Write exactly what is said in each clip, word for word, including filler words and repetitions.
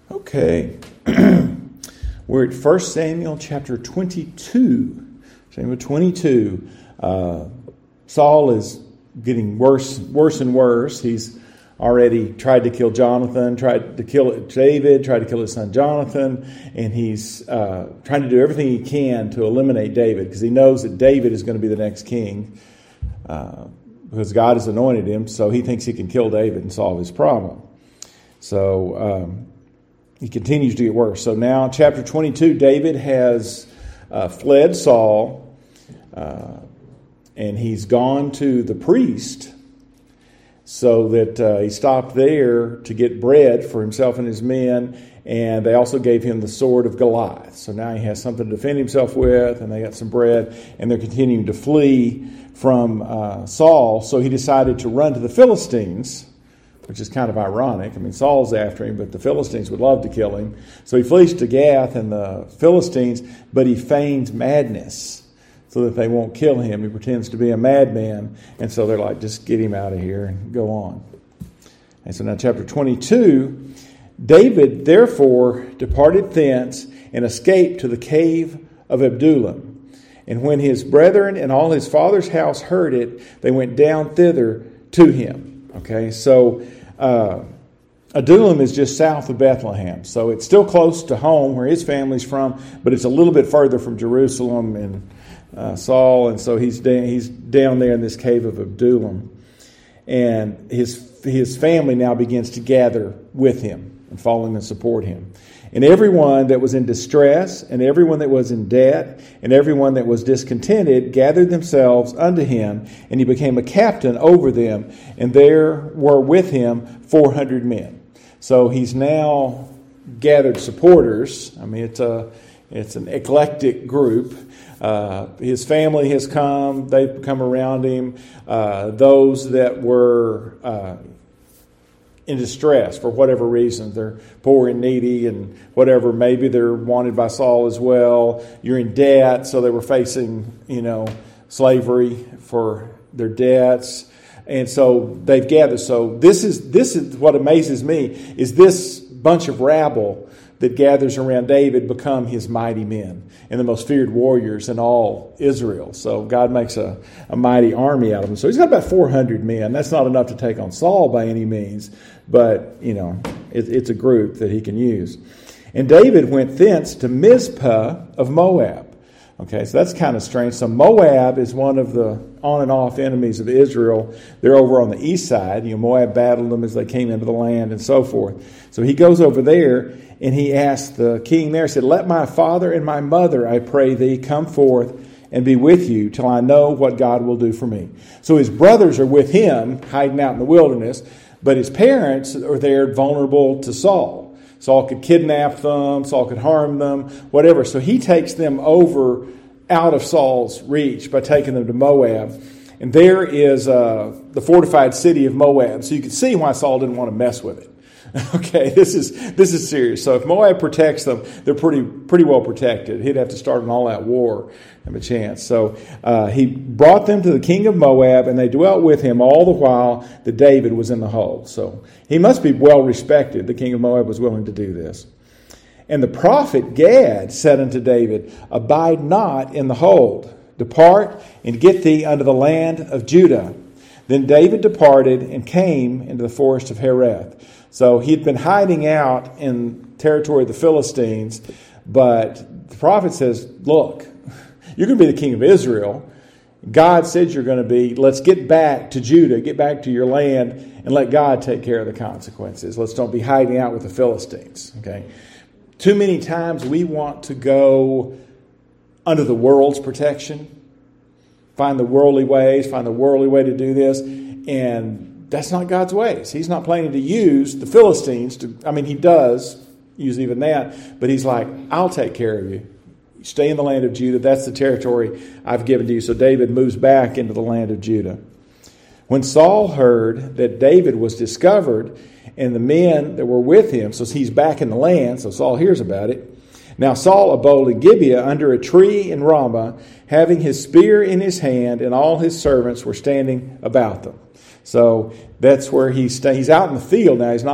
Okay, we're at First Samuel chapter twenty-two. Samuel twenty-two. Uh, Saul is getting worse, worse and worse. He's already tried to kill Jonathan, tried to kill David, tried to kill his son Jonathan, and he's uh, trying to do everything he can to eliminate David because he knows that David is going to be the next king uh, because God has anointed him. So he thinks he can kill David and solve his problem. So um, he continues to get worse. So now, chapter twenty-two, David has uh, fled Saul, uh, and he's gone to the priest so that uh, he stopped there to get bread for himself and his men, and they also gave him the sword of Goliath. So now he has something to defend himself with, and they got some bread, and they're continuing to flee from uh, Saul. So he decided to run to the Philistines, which is kind of ironic. I mean, Saul's after him, but the Philistines would love to kill him. So he flees to Gath and the Philistines, but he feigns madness so that they won't kill him. He pretends to be a madman, and so they're like, just get him out of here and go on. And so now chapter twenty-two, David therefore departed thence and escaped to the cave of Adullam. And when his brethren and all his father's house heard it, they went down thither to him. Okay, so uh, Adullam is just south of Bethlehem. So it's still close to home where his family's from, but it's a little bit further from Jerusalem and uh, Saul. And so he's, da- he's down there in this cave of Adullam. And his, his family now begins to gather with him and follow him and support him. And everyone that was in distress, and everyone that was in debt, and everyone that was discontented gathered themselves unto him, and he became a captain over them, and there were with him four hundred men. So he's now gathered supporters. I mean, it's a it's an eclectic group. Uh, his family has come; they've come around him. Uh, those that were Uh, in distress for whatever reason. They're poor and needy and whatever. Maybe they're wanted by Saul as well. You're in debt, so they were facing, you know, slavery for their debts. And so they've gathered. So this is this is what amazes me, is this bunch of rabble that gathers around David become his mighty men and the most feared warriors in all Israel. So God makes a, a mighty army out of them. So he's got about four hundred men. That's not enough to take on Saul by any means, but, you know, it, it's a group that he can use. And David went thence to Mizpah of Moab. Okay, so that's kind of strange. So Moab is one of the on and off enemies of Israel. They're over on the east side. You know, Moab battled them as they came into the land and so forth. So he goes over there and he asked the king there, said, "Let my father and my mother, I pray thee, come forth and be with you till I know what God will do for me." So his brothers are with him, hiding out in the wilderness, but his parents are there vulnerable to Saul. Saul could kidnap them, Saul could harm them, whatever. So he takes them over out of Saul's reach by taking them to Moab. And there is uh, the fortified city of Moab. So you can see why Saul didn't want to mess with it. Okay, this is this is serious. So if Moab protects them, they're pretty pretty well protected. He'd have to start an all-out war, have a chance. So uh, he brought them to the king of Moab, and they dwelt with him all the while that David was in the hold. So he must be well respected. The king of Moab was willing to do this. And the prophet Gad said unto David, "Abide not in the hold. Depart and get thee unto the land of Judah." Then David departed and came into the forest of Hereth. So he'd been hiding out in territory of the Philistines, but the prophet says, look, you're going to be the king of Israel. God said you're going to be. Let's get back to Judah, get back to your land, and let God take care of the consequences. Let's don't be hiding out with the Philistines. Okay. Too many times we want to go under the world's protection, find the worldly ways, find the worldly way to do this, and that's not God's ways. He's not planning to use the Philistines to, I mean, he does use even that, but he's like, I'll take care of you. Stay in the land of Judah. That's the territory I've given to you. So David moves back into the land of Judah. When Saul heard that David was discovered and the men that were with him, so he's back in the land, so Saul hears about it. Now Saul abode in Gibeah under a tree in Ramah, having his spear in his hand, and all his servants were standing about them. So that's where he's he's out in the field now. He's not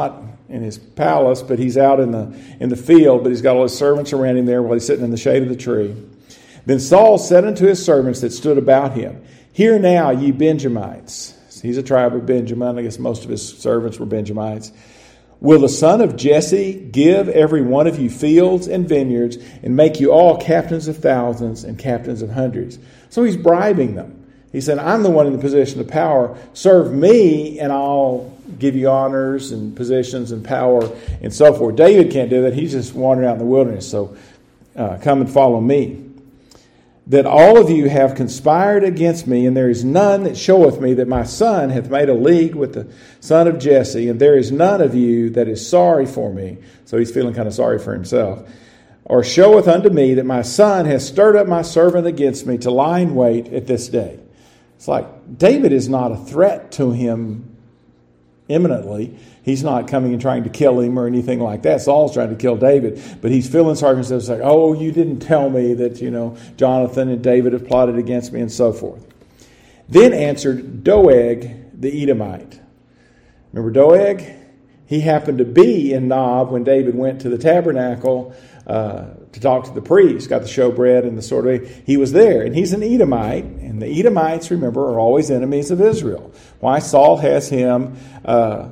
in his palace, but he's out in the in the field, but he's got all his servants around him there while he's sitting in the shade of the tree. Then Saul said unto his servants that stood about him, Hear now, ye Benjamites. He's a tribe of Benjamin. I guess most of his servants were Benjamites. Will the son of Jesse give every one of you fields and vineyards and make you all captains of thousands and captains of hundreds? So he's bribing them. He said, I'm the one in the position of power. Serve me and I'll give you honors and positions and power and so forth. David can't do that. He's just wandering out in the wilderness. So uh, come and follow me. That all of you have conspired against me, and there is none that showeth me that my son hath made a league with the son of Jesse, and there is none of you that is sorry for me. So he's feeling kind of sorry for himself. Or showeth unto me that my son has stirred up my servant against me to lie in wait at this day. It's like David is not a threat to him imminently. He's not coming and trying to kill him or anything like that. Saul's trying to kill David, but he's feeling sorry for himself. It's like, oh, you didn't tell me that, you know, Jonathan and David have plotted against me and so forth. Then answered Doeg the Edomite. Remember Doeg? He happened to be in Nob when David went to the tabernacle uh, to talk to the priest, got the showbread and the sort of. He was there, and he's an Edomite, and the Edomites, remember, are always enemies of Israel. Why Saul has him uh,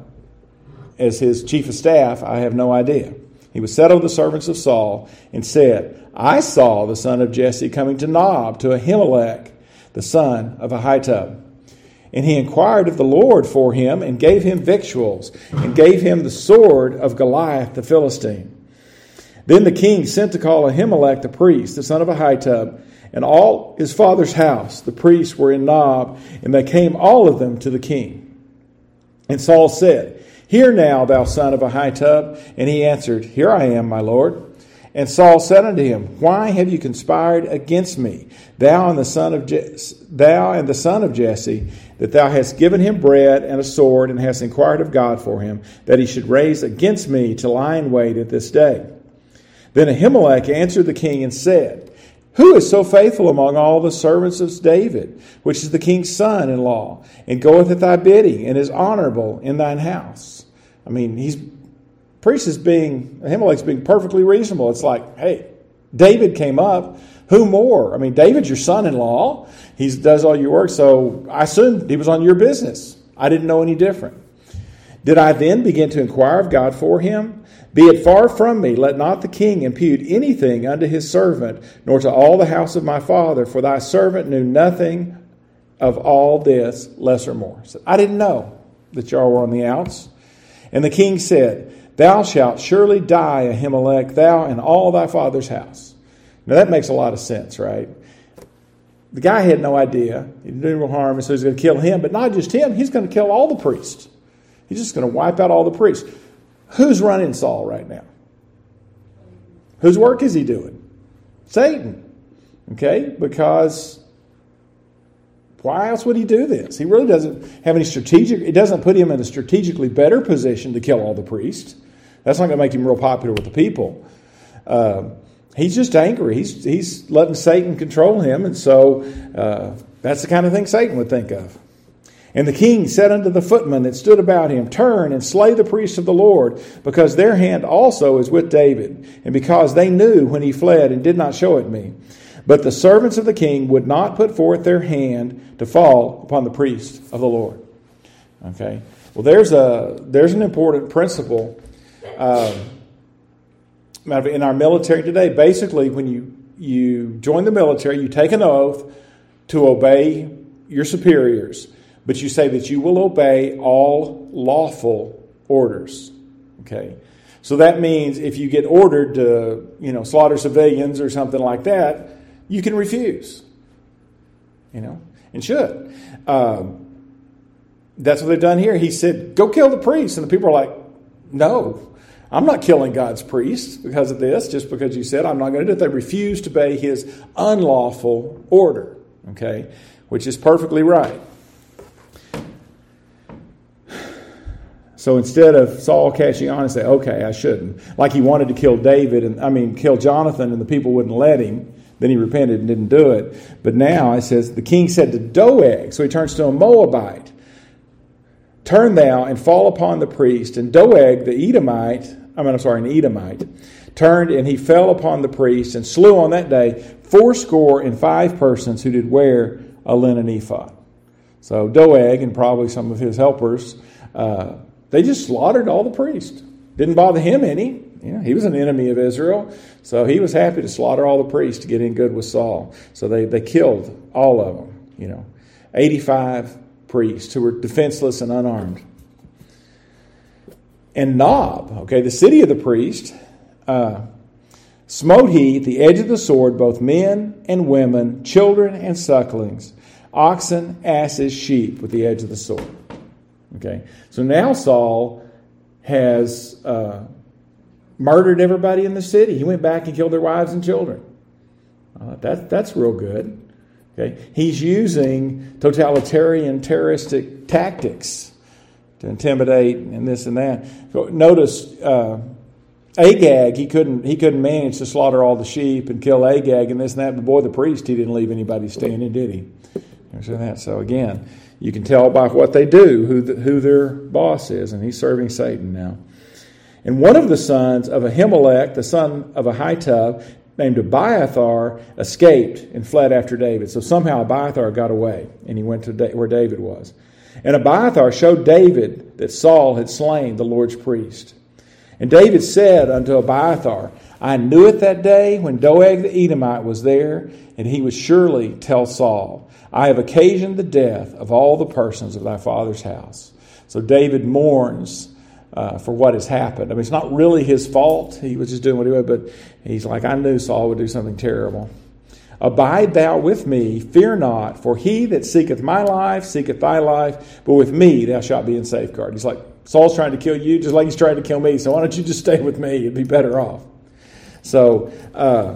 as his chief of staff, I have no idea. He was set over the servants of Saul and said, I saw the son of Jesse coming to Nob, to Ahimelech, the son of Ahitub. And he inquired of the Lord for him and gave him victuals and gave him the sword of Goliath the Philistine. Then the king sent to call Ahimelech the priest, the son of Ahitub, and all his father's house. The priests were in Nob, and they came all of them to the king. And Saul said, Hear now, thou son of Ahitub. And he answered, Here I am, my lord. And Saul said unto him, Why have you conspired against me, thou and the son of Je- thou and the son of Jesse, that thou hast given him bread and a sword, and hast inquired of God for him, that he should raise against me to lie in wait at this day? Then Ahimelech answered the king and said, Who is so faithful among all the servants of David, which is the king's son-in-law, and goeth at thy bidding, and is honorable in thine house? I mean, he's priest is being, Ahimelech's being perfectly reasonable. It's like, hey, David came up. Who more? I mean, David's your son-in-law. He does all your work, so I assumed he was on your business. I didn't know any different. Did I then begin to inquire of God for him? Be it far from me, let not the king impute anything unto his servant, nor to all the house of my father, for thy servant knew nothing of all this, less or more. So I didn't know that y'all were on the outs. And the king said, Thou shalt surely die, Ahimelech, thou and all thy father's house. Now that makes a lot of sense, right? The guy had no idea. He didn't do no harm, and so he's going to kill him. But not just him, he's going to kill all the priests. He's just going to wipe out all the priests. Who's running Saul right now? Whose work is he doing? Satan. Okay? Because why else would he do this? He really doesn't have any strategic, it doesn't put him in a strategically better position to kill all the priests. That's not going to make him real popular with the people. Uh, he's just angry. He's he's letting Satan control him, and so uh, that's the kind of thing Satan would think of. And the king said unto the footmen that stood about him, Turn and slay the priests of the Lord, because their hand also is with David, and because they knew when he fled and did not show it me. But the servants of the king would not put forth their hand to fall upon the priests of the Lord. Okay. Well, there's a there's an important principle um, in our military today. Basically, when you you join the military, you take an oath to obey your superiors, but you say that you will obey all lawful orders. Okay. So that means if you get ordered to, you know, slaughter civilians or something like that, you can refuse, you know, and should. Um, that's what they've done here. He said, go kill the priests. And the people are like, no, I'm not killing God's priests because of this, just because you said I'm not going to do it. They refused to obey his unlawful order, okay, which is perfectly right. So instead of Saul catching on and say, okay, I shouldn't, like he wanted to kill David, and I mean, kill Jonathan, and the people wouldn't let him, then he repented and didn't do it. But now it says, the king said to Doeg, so he turns to a Moabite, turn thou and fall upon the priest. And Doeg the Edomite, I mean, I'm sorry, an Edomite, turned and he fell upon the priest and slew on that day fourscore and five persons who did wear a linen ephod. So Doeg and probably some of his helpers, uh, they just slaughtered all the priests. Didn't bother him any. You know, he was an enemy of Israel, so he was happy to slaughter all the priests to get in good with Saul. So they, they killed all of them, you know, eighty-five priests who were defenseless and unarmed. And Nob, okay, the city of the priest, uh, smote he at the edge of the sword both men and women, children and sucklings, oxen, asses, sheep with the edge of the sword. Okay, so now Saul has uh, murdered everybody in the city. He went back and killed their wives and children. Uh, that, that's real good. Okay, he's using totalitarian terroristic tactics to intimidate and this and that. So notice uh, Agag, he couldn't he couldn't manage to slaughter all the sheep and kill Agag and this and that. But boy, the priest, he didn't leave anybody standing, did he? That. So again, you can tell by what they do who the, who their boss is, and he's serving Satan now. And one of the sons of Ahimelech, the son of Ahitub, named Abiathar, escaped and fled after David. So somehow Abiathar got away, and he went to da- where David was. And Abiathar showed David that Saul had slain the Lord's priest. And David said unto Abiathar, I knew it that day when Doeg the Edomite was there, and he would surely tell Saul, I have occasioned the death of all the persons of thy father's house. So David mourns uh, for what has happened. I mean, it's not really his fault. He was just doing what he would, but he's like, I knew Saul would do something terrible. Abide thou with me, fear not, for he that seeketh my life seeketh thy life, but with me thou shalt be in safeguard. He's like, Saul's trying to kill you just like he's trying to kill me, so why don't you just stay with me? You'd be better off. So uh,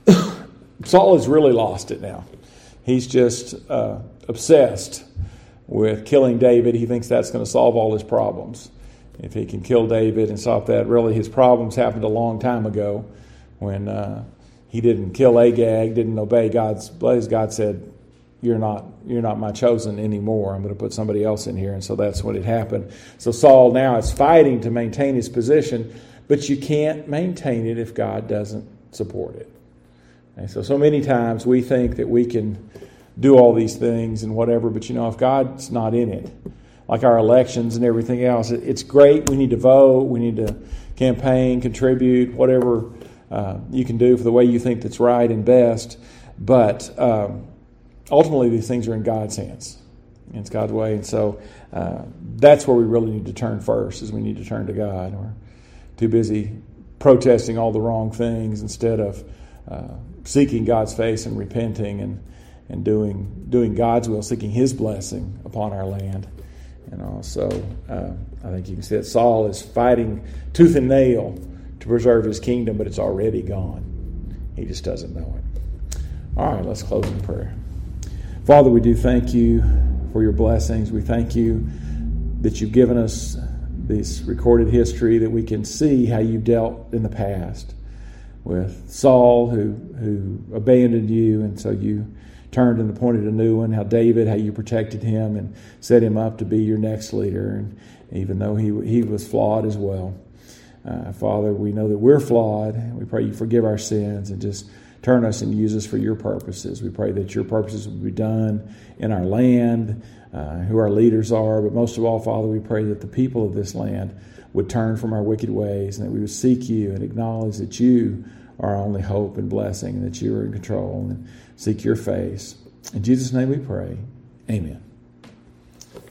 Saul has really lost it now. He's just uh, obsessed with killing David. He thinks that's going to solve all his problems. If he can kill David and stop that, really his problems happened a long time ago when uh, he didn't kill Agag, didn't obey God's blaze. God said, you're not you're not my chosen anymore. I'm going to put somebody else in here. And so that's what had happened. So Saul now is fighting to maintain his position, but you can't maintain it if God doesn't support it. And so, so many times we think that we can do all these things and whatever, but you know, if God's not in it, like our elections and everything else, it, it's great. We need to vote. We need to campaign, contribute, whatever uh, you can do for the way you think that's right and best. But um, ultimately, these things are in God's hands. It's God's way. And so uh, that's where we really need to turn first, is we need to turn to God. We're too busy protesting all the wrong things instead of uh, seeking God's face and repenting and, and doing doing God's will, seeking His blessing upon our land. And also, uh, I think you can see that Saul is fighting tooth and nail to preserve his kingdom, but it's already gone. He just doesn't know it. All right, let's close in prayer. Father, we do thank you for your blessings. We thank you that you've given us this recorded history that we can see how you dealt in the past with Saul, who who abandoned you, and so you turned and appointed a new one. How David, how you protected him and set him up to be your next leader, and even though he he was flawed as well. Uh, Father, we know that we're flawed. We pray you forgive our sins and just turn us and use us for your purposes. We pray that your purposes will be done in our land, uh, who our leaders are, but most of all, Father, we pray that the people of this land would turn from our wicked ways and that we would seek you and acknowledge that you are our only hope and blessing and that you are in control and seek your face. In Jesus' name we pray. Amen.